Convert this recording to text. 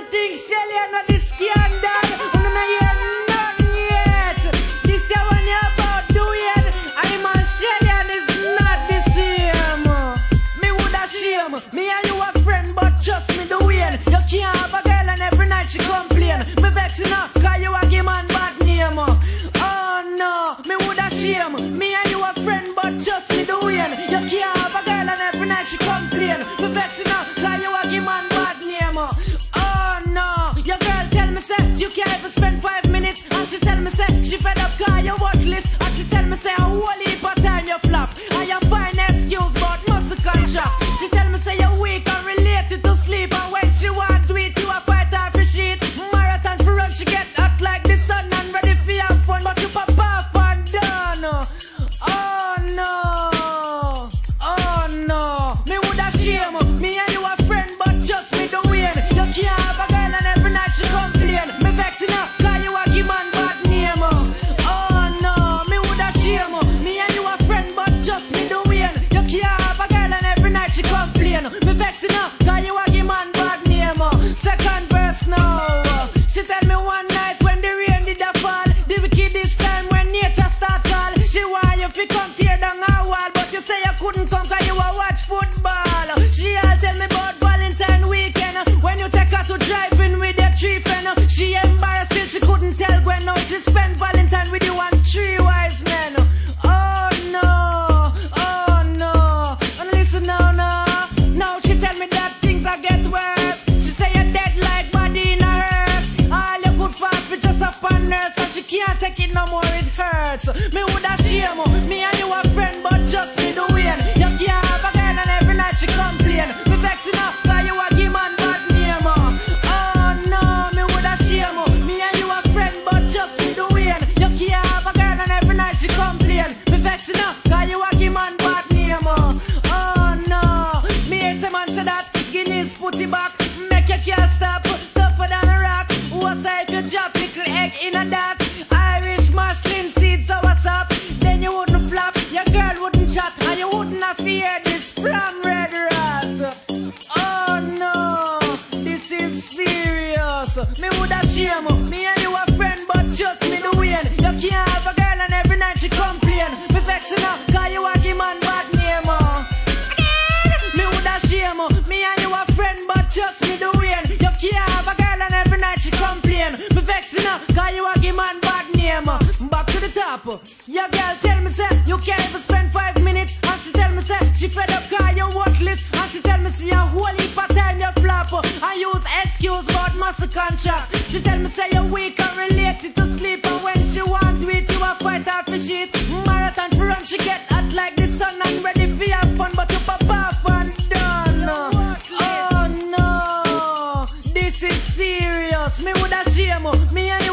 think Shelly and the scandal. You don't hear nothing yet. This year when you're about doing, I'm on Shelly and it's not the same. Me woulda shame. Me and you a friend, but trust me the way. You can't have a girl and every night she complain. Me vexing her, cause you a give man bad name. Oh no, me woulda shame. Me and you a friend, but trust me the way. You can't have a girl and every night she complain. Me vexing her, cause you a give man bad name. Oh no, your girl tell me say you can't even spend 5 minutes. And she tell me say she fed up cause you watch list. And she tell me say a whole heap of time you flop. And you find excuse but muscle contract. She tell me say you're weak and related to sleep. And when she want to eat you a fight off the sheet. Marathon for run she get hot like the sun and ready for your fun. But you pop off and done. Oh no, oh no. Me woulda shame. Me and you a friend but just me the way. You can't have a girl and every night she complain. Me vexing her cause you a give man bad name. Oh no, me woulda shame. Me and you a friend but just me the way. You can't have a girl and every night she complain. Me vexing her cause you a give man bad name. Second verse now. She tell me one night when the rain did a fall. The wicked this time when nature start call. She want you fi come tear down her wall. But you say you couldn't come cause you a watch football. She all tell me about Valentine weekend. When you take her to driving with your tree friend. She embarrassed till she couldn't tell Gwen. Now she spent Valentine with you and 3 wise men. Oh no, oh no. And listen now, now. Now she tell me that things are get worse. She say you're dead like body in a hearse. All you could find for just a fun nurse. And she can't take it no more, it hurts. Me woulda shame. Me and you a friend but just me the way. You can't have a girl and every night she complain. Me vexing her cause you a give man bad name. Oh no, me woulda shame. Me and you a friend but just me the way. You can't have a girl and every night she complain. Me vexing her cause you a give man bad name. Oh no, me hate a man say that Guinness put it back. Make you can't stop, tougher than a rock. What's if you drop little egg in a that? Irish mushroom seeds, so what's up? Then you wouldn't flop, your girl wouldn't chat, and you wouldn't have fear this from Red Rat. Oh no, this is serious. Me woulda shame. Me and you a friend, but just me the way. You can't have a girl and every night she complain. Me vexing her, cause you a give man bad name. Me woulda shame. Me and you a friend, but just me the way. You can't have a girl and every night she complain. Me vexing her, cause you a give man bad name. Back to the top. Your girl tell me say you can't even spend 5 minutes. And she tell me say she fed up cause you worthless. And she tell me say a whole heap of time you flop. And use excuse about muscle contract. She tell me say you're weak and related to sleep. And when she want to eat you a fight off the sheet. Marathon for run she get hot like the sun and ready for your fun. But you pop off and done. Oh no, this is serious. Me woulda shame. Me and